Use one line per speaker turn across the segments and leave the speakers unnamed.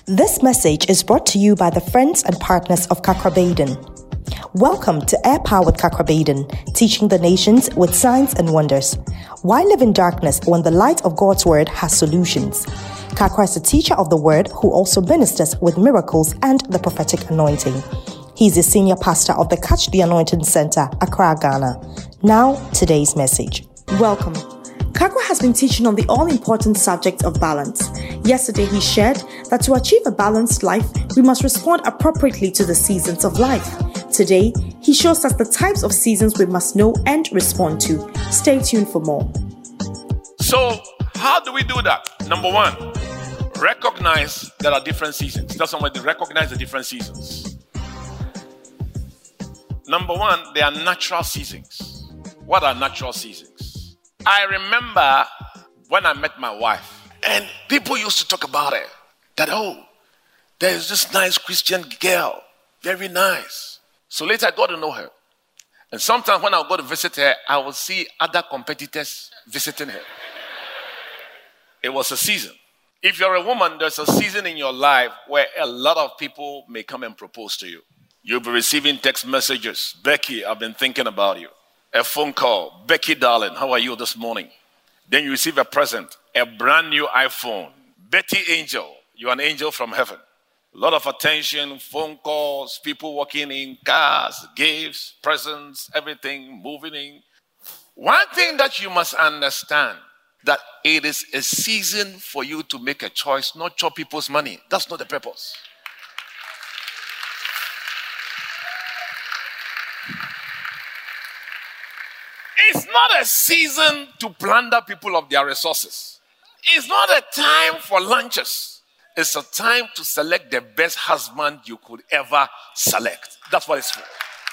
This message is brought to you by the friends and partners of Kakrabaden. Welcome to Air Power with Kakrabaden, teaching the nations with signs and wonders. Why live in darkness when the light of God's word has solutions? Kakra is a teacher of the word who also ministers with miracles and the prophetic anointing. He's the senior pastor of the Catch the Anointing Center, Accra, Ghana. Now, today's message. Welcome. Kakra has been teaching on the all-important subject of balance. Yesterday, he shared that to achieve a balanced life, we must respond appropriately to the seasons of life. Today, he shows us the types of seasons we must know and respond to. Stay tuned for more.
So, how do we do that? Number one, recognize there are different seasons. Tell somebody to recognize the different seasons. Number one, there are natural seasons. What are natural seasons? I remember when I met my wife, and people used to talk about her. That, there's this nice Christian girl. Very nice. So later I got to know her. And sometimes when I would go to visit her, I would see other competitors visiting her. It was a season. If you're a woman, there's a season in your life where a lot of people may come and propose to you. You'll be receiving text messages. Becky, I've been thinking about you. A phone call. Becky, darling, how are you this morning? Then you receive a present, a brand new iPhone. Betty Angel, you're an angel from heaven. A lot of attention, phone calls, people walking in, cars, gifts, presents, everything moving in. One thing that you must understand, that it is a season for you to make a choice, not chop people's money. That's not the purpose. It's not a season to plunder people of their resources. It's not a time for lunches. It's a time to select the best husband you could ever select. That's what it's for.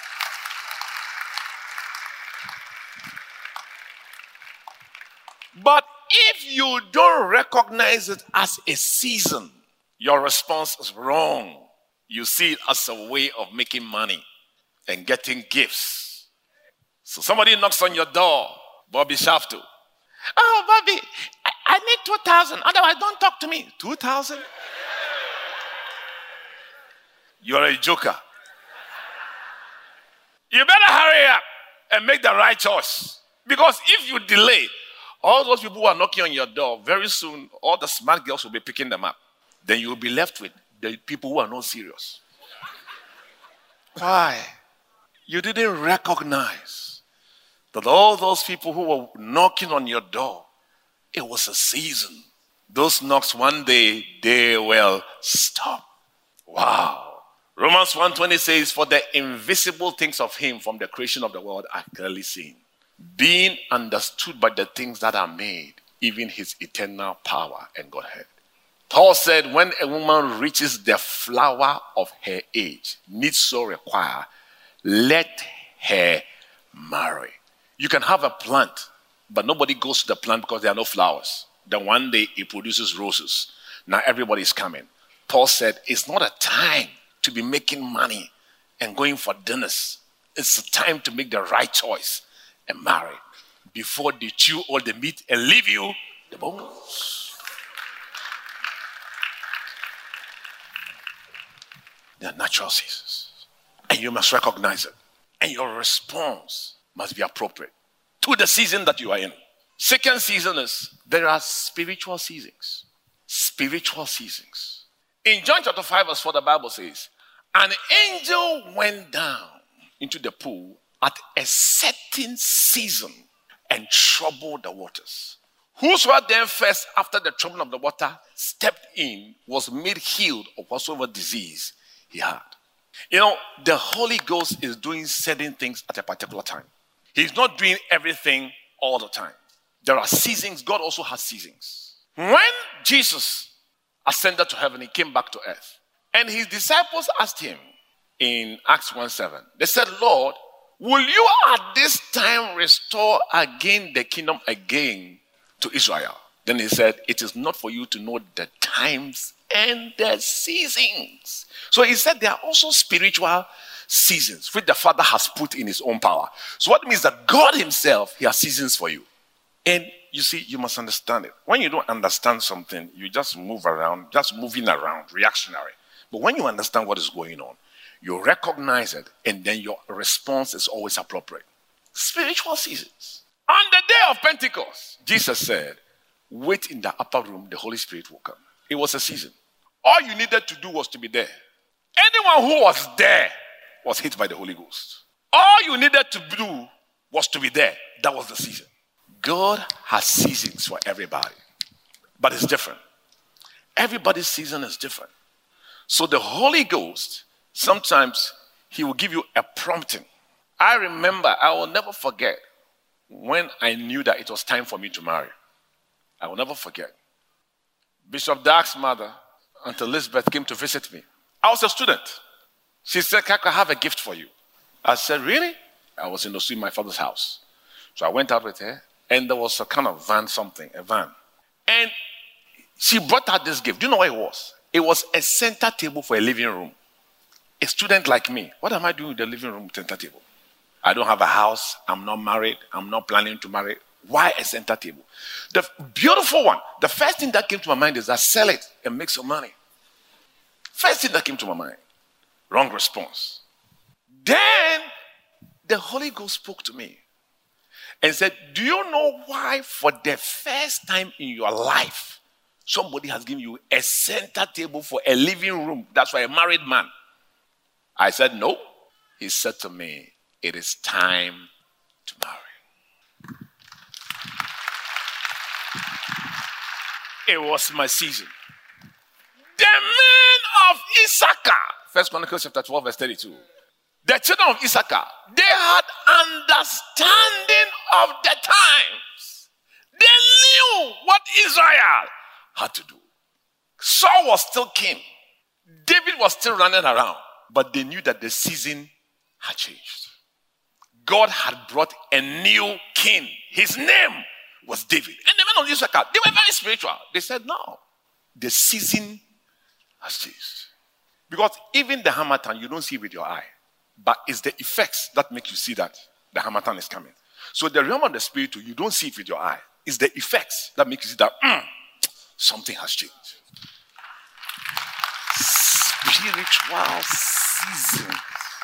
But if you don't recognize it as a season, your response is wrong. You see it as a way of making money and getting gifts. So somebody knocks on your door, Bobby Shafto. Oh, Bobby, I need 2,000. Otherwise, don't talk to me. 2,000? You're a joker. You better hurry up and make the right choice. Because if you delay, all those people who are knocking on your door, very soon, all the smart girls will be picking them up. Then you will be left with the people who are not serious. Why? You didn't recognize that all those people who were knocking on your door, it was a season. Those knocks one day, they will stop. Wow. Romans 1:20 says, for the invisible things of him from the creation of the world are clearly seen, being understood by the things that are made, even his eternal power and Godhead. Paul said, when a woman reaches the flower of her age, needs so require, let her marry. You can have a plant, but nobody goes to the plant because there are no flowers. Then one day it produces roses. Now everybody's coming. Paul said, it's not a time to be making money and going for dinners. It's a time to make the right choice and marry before they chew all the meat and leave you the bones. They are natural seasons. And you must recognize it. And your response must be appropriate to the season that you are in. Second season is, there are spiritual seasons. Spiritual seasons. In John chapter 5 verse 4, the Bible says, an angel went down into the pool at a certain season and troubled the waters. Whosoever then first, after the troubling of the water, stepped in, was made healed of whatsoever disease he had. You know, the Holy Ghost is doing certain things at a particular time. He's not doing everything all the time. There are seasons. God also has seasons. When Jesus ascended to heaven, he came back to earth. And his disciples asked him in Acts 1:7. They said, Lord, will you at this time restore again the kingdom again to Israel? Then he said, it is not for you to know the times and the seasons. So he said there are also spiritual seasons which the Father has put in his own power. So what means that God himself, he has seasons for you. And you see, you must understand it. When you don't understand something, you just move around, just moving around, reactionary. But when you understand what is going on, you recognize it, and then your response is always appropriate. Spiritual seasons. On the day of Pentecost, Jesus said, wait in the upper room, the Holy Spirit will come. It was a season. All you needed to do was to be there. Anyone who was there was hit by the Holy Ghost. All you needed to do was to be there. That was the season. God has seasons for everybody, but it's different. Everybody's season is different. So the Holy Ghost, sometimes he will give you a prompting. I remember, I will never forget when I knew that it was time for me to marry. I will never forget. Bishop Dark's mother, Aunt Elizabeth, came to visit me. I was a student. She said, Kaka, I have a gift for you. I said, really? I was in my father's house. So I went out with her, and there was a kind of van, a van. And she brought out this gift. Do you know what it was? It was a center table for a living room. A student like me, what am I doing with the living room center table? I don't have a house. I'm not married. I'm not planning to marry. Why a center table? The beautiful one, the first thing that came to my mind is that sell it and make some money. First thing that came to my mind. Wrong response. Then the Holy Ghost spoke to me and said, do you know why for the first time in your life, somebody has given you a center table for a living room? That's for a married man. I said, no. He said to me, it is time to marry. It was my season. The men of Issachar, 1 Chronicles chapter 12, verse 32. The children of Issachar, they had understanding of the times. They knew what Israel had to do. Saul was still king. David was still running around. But they knew that the season had changed. God had brought a new king. His name was David. And the men of Issachar, they were very spiritual. They said, no, the season has changed. Because even the Harmattan, you don't see it with your eye. But it's the effects that make you see that the Harmattan is coming. So the realm of the spirit, you don't see it with your eye. It's the effects that make you see that something has changed. Spiritual season.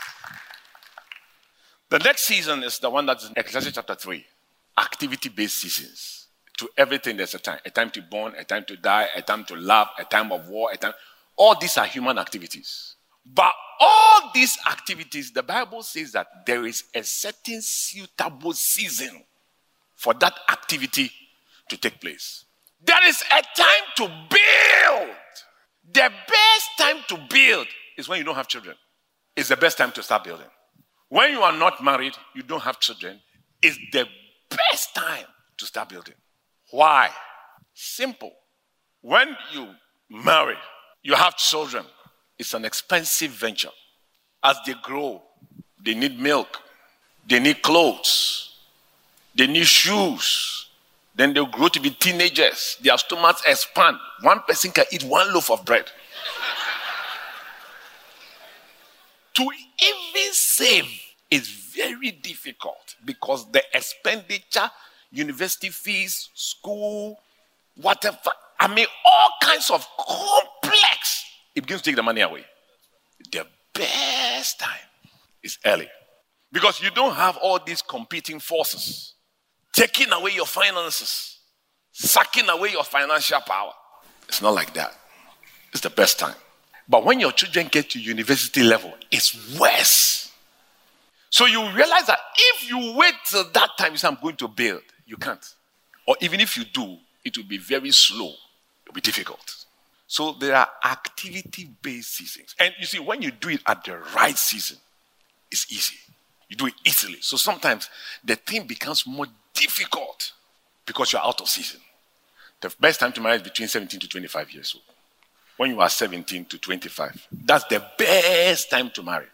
The next season is the one that's in Ecclesiastes chapter 3. Activity-based seasons. To everything there's a time. A time to born, a time to die, a time to laugh, a time of war, a time. All these are human activities. But all these activities, the Bible says that there is a certain suitable season for that activity to take place. There is a time to build. The best time to build is when you don't have children. It's the best time to start building. When you are not married, you don't have children, it's the best time to start building. Why? Simple. When you marry, you have children, it's an expensive venture. As they grow, they need milk, they need clothes, they need shoes. Then they'll grow to be teenagers. Their stomachs expand. One person can eat one loaf of bread. To even save is very difficult because the expenditure, university fees, school, whatever, all kinds of complex, it begins to take the money away. The best time is early because you don't have all these competing forces taking away your finances, sucking away your financial power. It's not like that. It's the best time. But when your children get to university level, it's worse. So you realize that if you wait till that time, you say, I'm going to build, you can't. Or even if you do, it will be very slow. It will be difficult. So there are activity-based seasons. And you see, when you do it at the right season, it's easy. You do it easily. So sometimes the thing becomes more difficult because you're out of season. The best time to marry is between 17 to 25 years old. When you are 17 to 25, that's the best time to marry.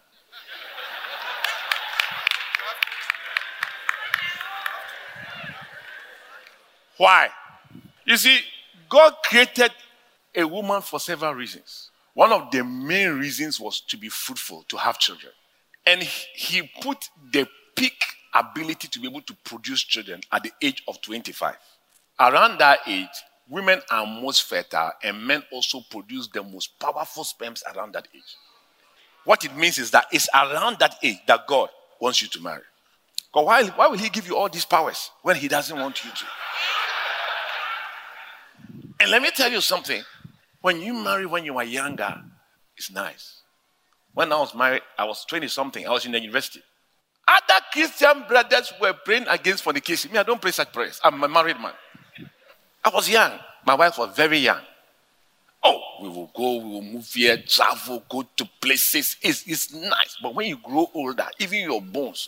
Why? You see, God created a woman for several reasons. One of the main reasons was to be fruitful, to have children. And he put the peak ability to be able to produce children at the age of 25. Around that age, women are most fertile and men also produce the most powerful sperms around that age. What it means is that it's around that age that God wants you to marry. But why will he give you all these powers when he doesn't want you to? And let me tell you something. When you marry when you are younger, it's nice. When I was married, I was 20-something. I was in the university. Other Christian brothers were praying against fornication. Me, I don't pray such prayers. I'm a married man. I was young. My wife was very young. Oh, we will go, we will move here, travel, go to places. It's nice. But when you grow older, even your bones,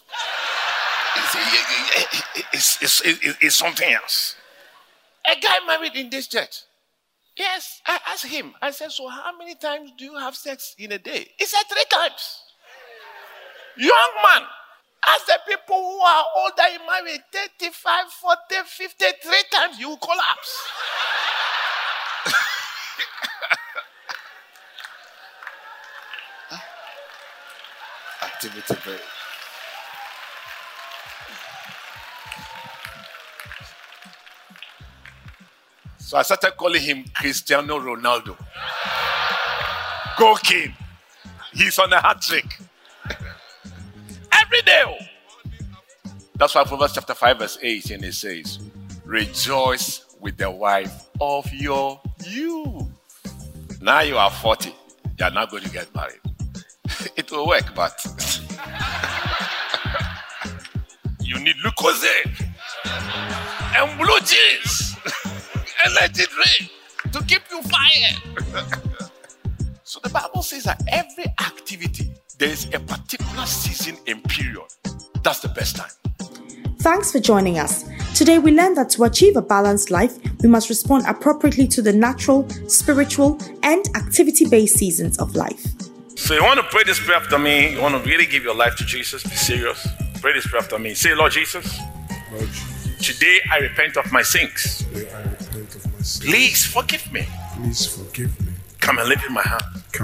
it's something else. A guy married in this church. Yes, I asked him. I said, so how many times do you have sex in a day? He said 3 times. Young man. Ask the people who are older in marriage, 35, 40, 50, 3 times, you will collapse. Activity break. So I started calling him Cristiano Ronaldo. Go King. He's on a hat trick. Every day. That's why Proverbs chapter 5 verse 18 it says, rejoice with the wife of your youth. Now you are 40. You are not going to get married. It will work, but you need Lucozade and blue jeans and let it rain to keep you fired. So the Bible says that every activity, there is a particular season and period. That's the best time.
Thanks for joining us. Today we learned that to achieve a balanced life, we must respond appropriately to the natural, spiritual, and activity-based seasons of life.
So you want to pray this prayer after me? You want to really give your life to Jesus? Be serious. Pray this prayer after me. Say, Lord Jesus, today I repent of my sins. Please forgive me. Come and live in my heart.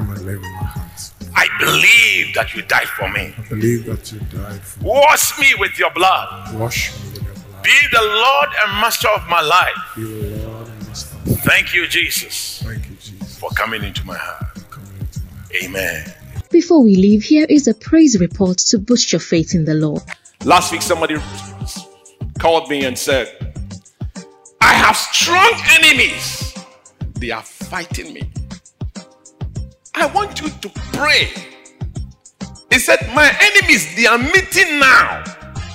I believe that you died for me. Wash me with your blood. Be the Lord and Master of my life. Thank you, Jesus, for coming into my heart. Amen.
Before we leave, here is a praise report to boost your faith in the Lord.
Last week, somebody called me and said, I have strong enemies. They are fighting me. I want you to pray. He said, my enemies, they are meeting now.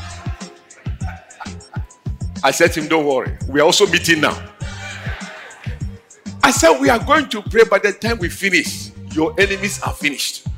I said to him, don't worry. We are also meeting now. I said, we are going to pray. By the time we finish, your enemies are finished.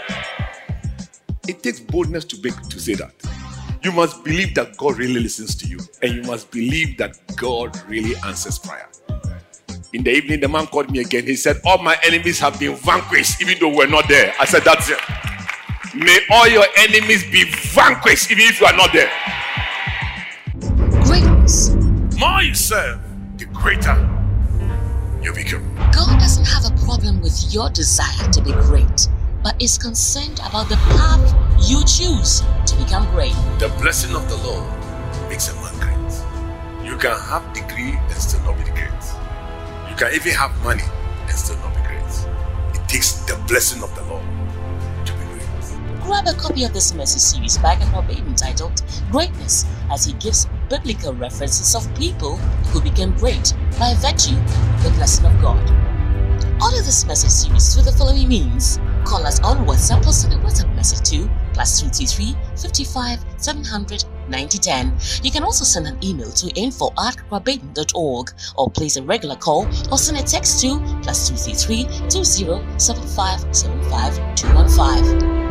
It takes boldness to say that. You must believe that God really listens to you. And you must believe that God really answers prayer. In the evening, the man called me again. He said, all my enemies have been vanquished, even though we're not there. I said, that's it. May all your enemies be vanquished, even if you are not there.
Greatness.
The more you serve, the greater you become.
God doesn't have a problem with your desire to be great, but is concerned about the path you choose to become great.
The blessing of the Lord makes a man great. You can have degree and still not be great. You can even have money and still not be great. It takes the blessing of the Lord to be great.
Grab a copy of this message series by Kakra Baden entitled Greatness, as he gives biblical references of people who became great by virtue of the blessing of God. Order this message series through the following means. Call us on WhatsApp or send a WhatsApp message to +233 55 700 9010. You can also send an email to info@kakrabaden.org or place a regular call or send a text to +233 20 75 75 215.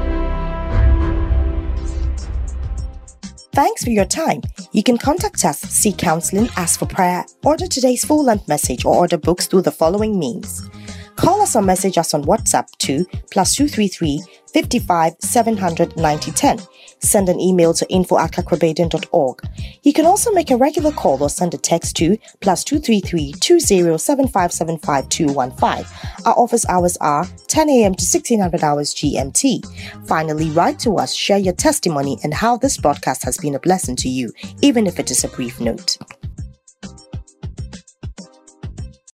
Thanks for your time. You can contact us, seek counseling, ask for prayer, order today's full-length message, or order books through the following means. Call us or message us on WhatsApp to +233 55 700 9010. Send an email to info@kakrabaden.org. You can also make a regular call or send a text to +233 20 75 75 215. Our office hours are 10 a.m. to 1600 hours GMT. Finally, write to us, share your testimony and how this broadcast has been a blessing to you, even if it is a brief note.